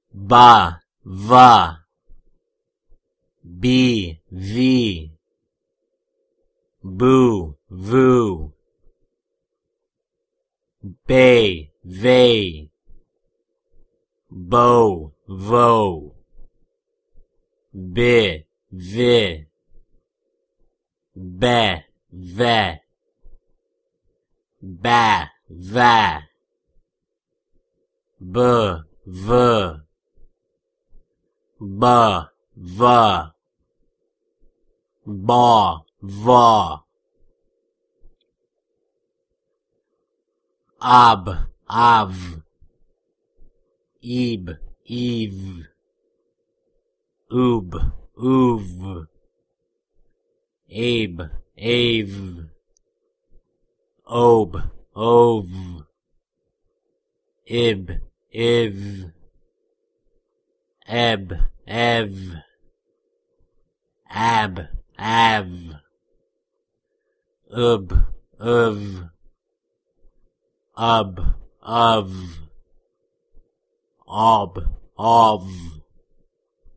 ba, va, be, v, boo, voo, bay, vey, bow, vo, be, ve, be, ve, ba, va, b, v, ba, va, ba, va, ab, av, ib, eve, oob, oov, abe, ave, ob, ov, ib, iv, eb, ev, ab, av, ub, uv, ub, of, ob, of.